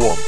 альбом.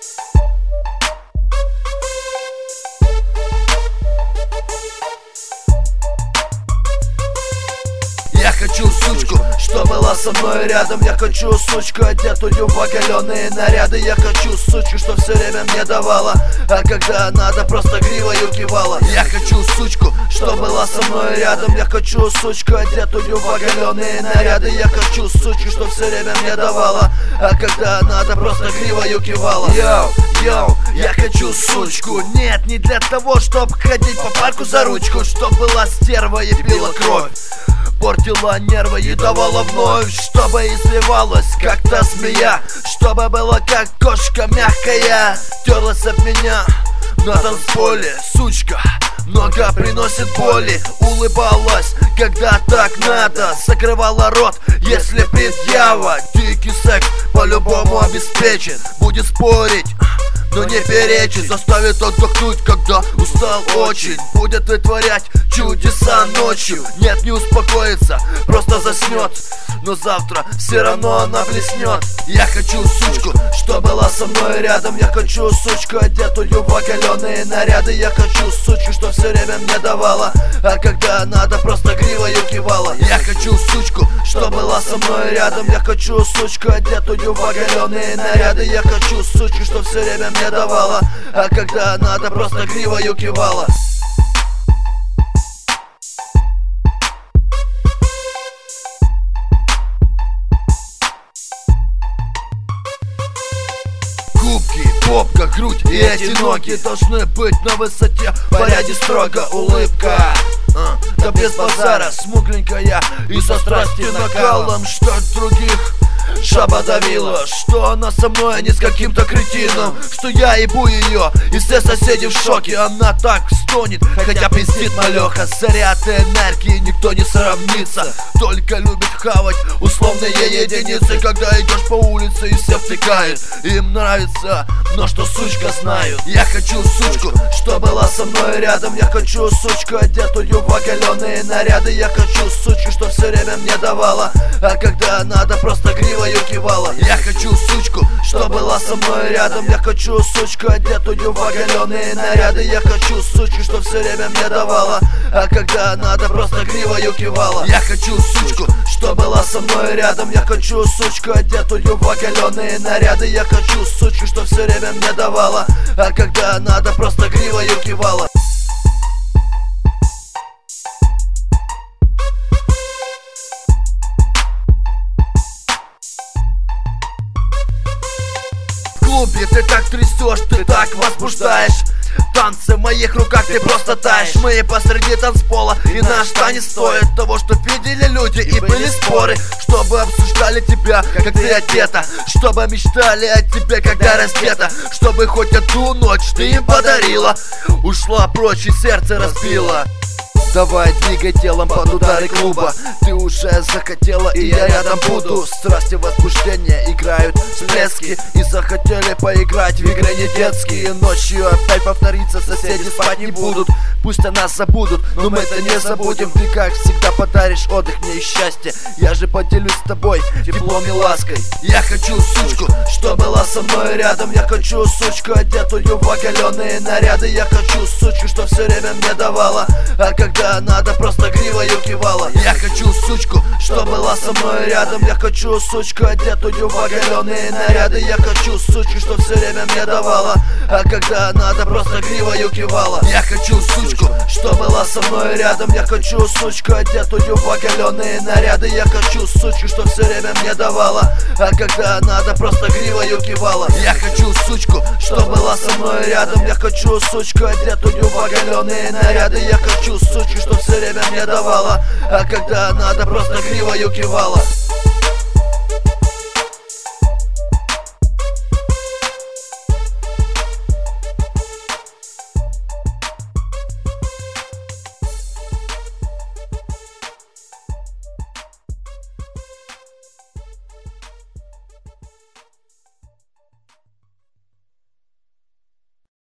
Я хочу сучку, что была со мной рядом. Я хочу сучку, одетую в оголенные наряды. Я хочу сучку, что все время мне давала, а когда надо, просто гривою кивала. Я хочу сучку, что была со мной рядом. Я хочу сучку, одетую в оголенные наряды. Я хочу сучку, что все время мне давала, а когда надо, просто гривою кивала. Йоу, я хочу сучку. Нет, не для того, чтоб ходить по парку за ручку, чтоб была стерва и пила кровь, портила нервы и давала вновь, чтобы изливалась, как та змея, чтобы была как кошка мягкая, терлась об меня на танцполе. Сучка много приносит боли, улыбалась, когда так надо, закрывала рот, если предъява. Дикий секс по-любому обеспечен, будет спорить, но не перечит, заставит отдохнуть, когда устал очень, будет вытворять чудеса ночью. Нет, не успокоится, просто заснет, но завтра все равно она блеснет. Я хочу сучку, что была со мной рядом. Я хочу сучку, одетую в оголенные наряды. Я хочу сучку, что все время мне давала, а когда надо, просто гривою кивала. Я хочу сучку, что была со мной рядом. Я хочу сучку, одетую в оголенные наряды. Я хочу сучку, что все время мне давала, а когда надо, просто гривою кивала. Губки, попка, грудь и эти ноги должны быть на высоте, в порядке строго. Улыбка, да без базара, смугленькая и со страсти накалом. Что других жаба давила, что она со мной, а не с каким-то кретином, что я ебу ее, и все соседи в шоке. Она так стонет, хотя пиздит малеха. Заряд энергии никто не сравнится, только любит хавать условные единицы. Когда идешь по улице и все втыкают, им нравится, но что сучка знаю. Я хочу сучку, что была со мной рядом. Я хочу сучку, одетую в оголенные наряды. Я хочу сучку, что все время мне давала, а когда надо, просто гривою кивала. Я хочу сучку, что была со мной рядом. Я хочу сучку, одетую в оголенные наряды. Я хочу сучку, что все время мне давала, а когда надо, просто гривою кивала. Я хочу сучку, что была со мной рядом. Я хочу сучку, одетую в оголенные наряды. Я хочу сучку, что все время мне давала, а когда надо, просто гривою кивала. Ты так трясешь, ты так возбуждаешь. Танцы в моих руках, ты просто таешь. Мы посреди танцпола, и наш танец стоит того, что видели люди и были споры, чтобы обсуждали тебя, как ты одета, чтобы мечтали о тебе, когда раздета, чтобы хоть одну ночь ты им подарила. Ушла прочь и сердце разбила. Давай, двигай телом под удары клуба. Ты уже захотела, и я рядом буду. Страсти возбуждения играют всплески, и захотели поиграть в игры не детские. Ночью опять повторится, соседи спать не будут. Пусть о нас забудут, но мы-то не забудем. Ты как всегда подаришь отдых мне и счастье. Я же поделюсь с тобой теплом и лаской. Я хочу сучку, что была со мной рядом. Я хочу сучку, одетую в оголенные наряды. Я хочу сучку, что все время мне давала, а когда надо, просто гривою кивала. Я хочу сучку, что была со мной рядом. Я хочу сучку, одетую в оголенные наряды. Я хочу сучку, что все время мне давала, а когда надо, просто гривою кивала. Я хочу сучку, что была со мной рядом. Я хочу сучку, одетую в оголенные наряды. Я хочу сучку, что все время мне давала, а когда надо, просто гривою кивала. Я хочу сучку, что была со мной рядом. Я хочу сучку, одетую в оголенные наряды. Я хочу сучку, что все время мне давала, а когда надо, просто гривою кивала.